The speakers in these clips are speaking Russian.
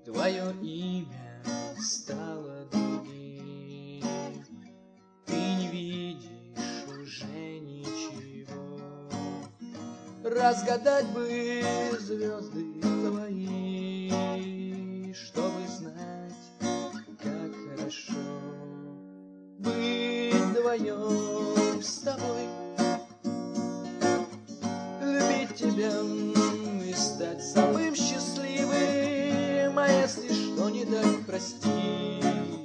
Твое имя стало другим. Ты не видишь уже ничего. Разгадать бы звезды твои, чтобы знать, как хорошо быть вдвоем с тобой, любить тебя и стать самым счастливым. А если что не так, прости,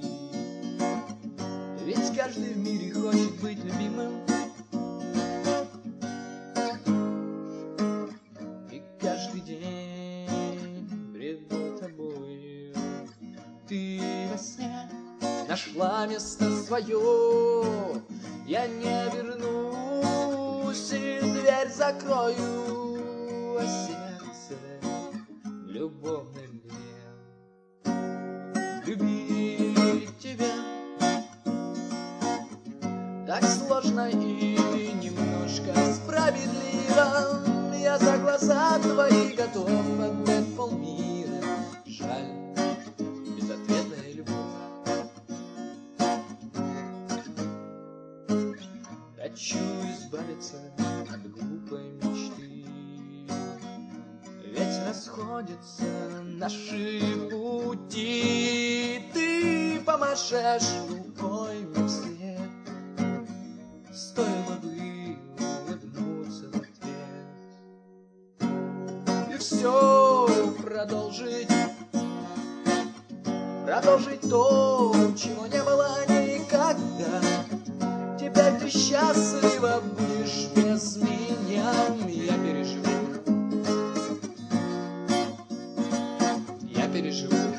ведь каждый в мире хочет быть любимым. И каждый день бреду тобою. Ты во сне нашла место свое. Я не вернусь и дверь закрою, а сердце любовно любить тебя так сложно и немножко справедливо. Я за глаза твои готов отдать полмира. Жаль, безответная любовь. Хочу избавиться от глупой мечты, ведь расходятся наши пути. Ты помашешь рукой мне вслед, стоило бы улыбнуться в ответ. И все продолжить то, чего не было никогда. Теперь ты счастлива будешь без меня. Я переживу